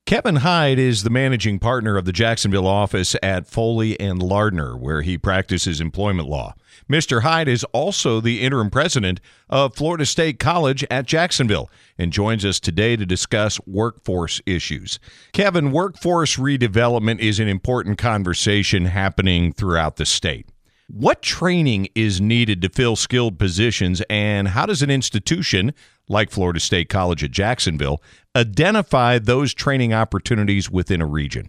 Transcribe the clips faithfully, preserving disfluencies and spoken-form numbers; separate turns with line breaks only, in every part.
Kevin Hyde is the managing partner of the Jacksonville office at Foley and Lardner, where he practices employment law. Mister Hyde is also the interim president of Florida State College at Jacksonville and joins us today to discuss workforce issues. Kevin, workforce redevelopment is an important conversation happening throughout the state. What training is needed to fill skilled positions, and how does an institution like Florida State College at Jacksonville identify those training opportunities within a region?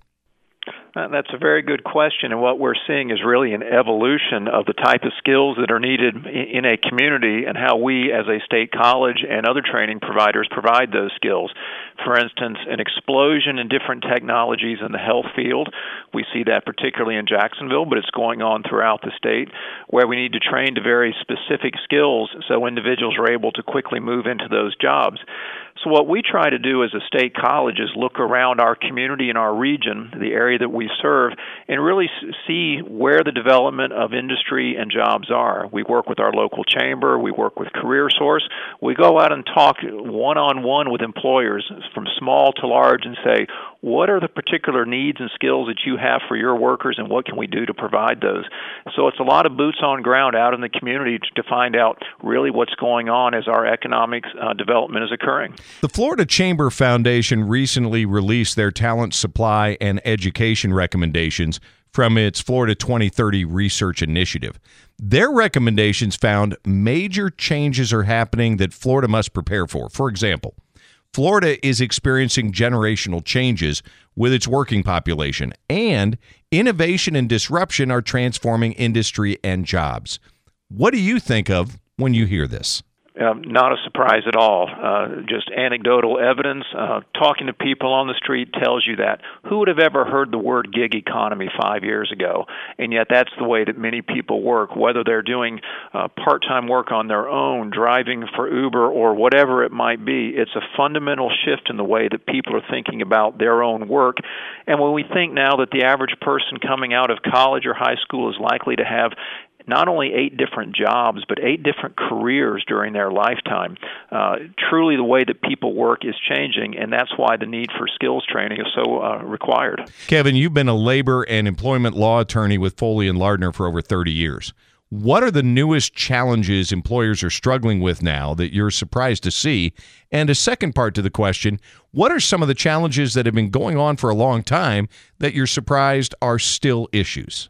Uh, that's a very good question, and what we're seeing is really an evolution of the type of skills that are needed in, in a community and how we as a state college and other training providers provide those skills. For instance, an explosion in different technologies in the health field. We see that particularly in Jacksonville, but it's going on throughout the state, where we need to train to very specific skills so individuals are able to quickly move into those jobs. So what we try to do as a state college is look around our community and our region, the area that we serve, and really see where the development of industry and jobs are. We work with our local chamber. We work with CareerSource. We go out and talk one-on-one with employers from small to large and say, what are the particular needs and skills that you have for your workers, and what can we do to provide those? So it's a lot of boots on ground out in the community to find out really what's going on as our economic uh, development is occurring.
The Florida Chamber Foundation recently released their talent supply and education recommendations from its Florida twenty thirty research initiative. Their recommendations found major changes are happening that Florida must prepare for. For example, Florida is experiencing generational changes with its working population, and innovation and disruption are transforming industry and jobs. What do you think of when you hear this?
Um, not a surprise at all. Uh, just anecdotal evidence. Uh, talking to people on the street tells you that. Who would have ever heard the word gig economy five years ago? And yet that's the way that many people work, whether they're doing uh, part-time work on their own, driving for Uber, or whatever it might be. It's a fundamental shift in the way that people are thinking about their own work. And when we think now that the average person coming out of college or high school is likely to have not only eight different jobs, but eight different careers during their lifetime. Uh, truly the way that people work is changing, and that's why the need for skills training is so uh, required.
Kevin, you've been a labor and employment law attorney with Foley and Lardner for over thirty years. What are the newest challenges employers are struggling with now that you're surprised to see? And a second part to the question, what are some of the challenges that have been going on for a long time that you're surprised are still issues?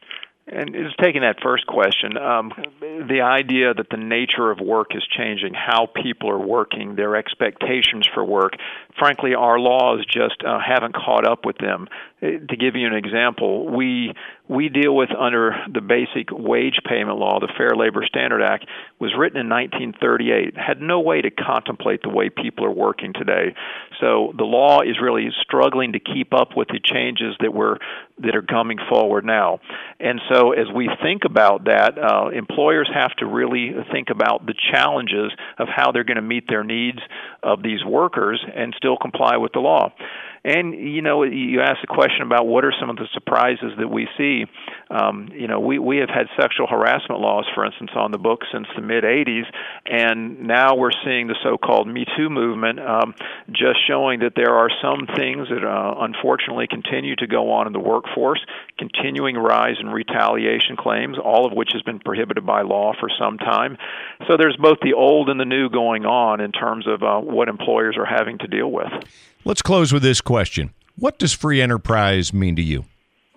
And just taking that first question, um, the idea that the nature of work is changing, how people are working, their expectations for work, frankly, our laws just uh, haven't caught up with them. To give you an example, we we deal with under the basic wage payment law, the Fair Labor Standard Act, was written in nineteen thirty-eight, had no way to contemplate the way people are working today. So the law is really struggling to keep up with the changes that we're that are coming forward now. And so as we think about that, uh, employers have to really think about the challenges of how they're going to meet their needs of these workers and still comply with the law. And, you know, you asked the question about what are some of the surprises that we see. Um, you know, we, we have had sexual harassment laws, for instance, on the books since the mid-eighties, and now we're seeing the so-called Me Too movement um, just showing that there are some things that uh, unfortunately continue to go on in the workforce, continuing rise in retaliation claims, all of which has been prohibited by law for some time. So there's both the old and the new going on in terms of uh, what employers are having to deal with.
Let's close with this question. What does free enterprise mean to you?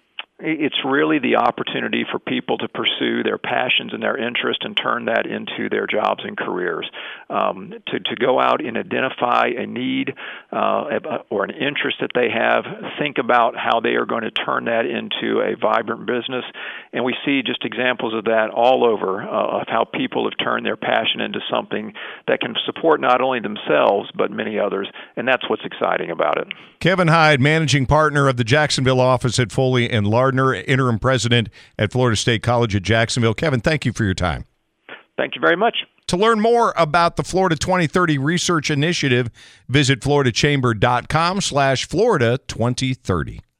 It's really the opportunity for people to pursue their passions and their interest and turn that into their jobs and careers. Um, to, to go out and identify a need uh, or an interest that they have, think about how they are going to turn that into a vibrant business. And we see just examples of that all over, uh, of how people have turned their passion into something that can support not only themselves, but many others. And that's what's exciting about it.
Kevin Hyde, managing partner of the Jacksonville office at Foley and Lardner, interim president at Florida State College at Jacksonville. Kevin, thank you for your time.
Thank you very much.
To learn more about the Florida twenty thirty Research Initiative, visit floridachamber.com slash Florida 2030.